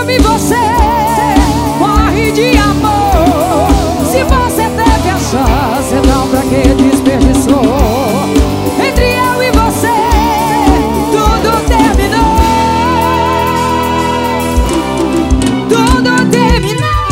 ame você, morre de amor. Se você teve a chance, então pra que desperdiçou? Entre eu e você, tudo terminou. Tudo terminou.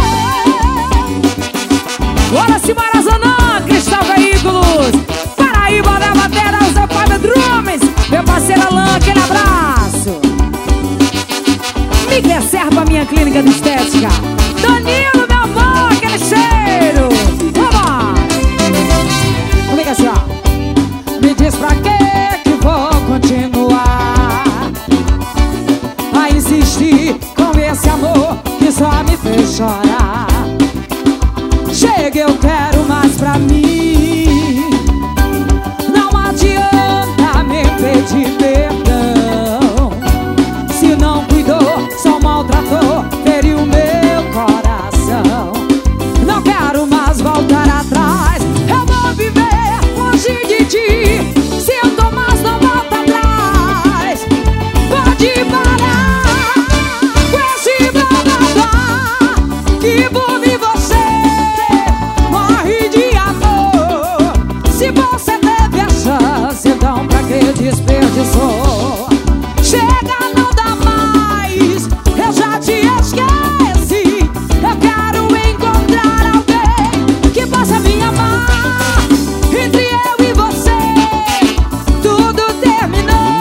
Bora se Marazanã, Cristal Veículos, Paraíba da Batera, os Fábio Drums, meu parceiro Alan, aquele abraço. Miguel Serva, minha clínica de estética. Danilo, meu amor, aquele cheiro. Vamos! Vamos assim, ó. Me diz pra que vou continuar a insistir com esse amor que só me fez chorar. Chega, eu quero mais pra mim. Não adianta me pedir perdão. Se não cuidou, só maltratou, feriu meu coração. Não quero mais voltar atrás. Eu vou viver longe de ti. Se eu tô mais, não volta atrás. Pode parar com esse blá blá blá, que por mim você morre de amor. Se você teve a chance, então pra que desperdiçou? Chega, não dá mais, eu já te esqueci. Eu quero encontrar alguém que possa me amar. Entre eu e você, tudo terminou.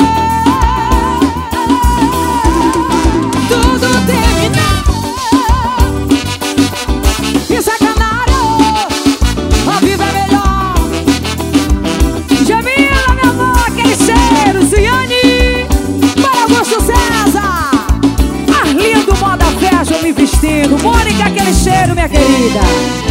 Tudo terminou. Que sacanagem, a vida é melhor. Jamila, meu amor, aquele cheiro. Ciane, para Augusto César, Arlindo Moda Fashion me vestindo. Mônica, aquele cheiro, minha querida.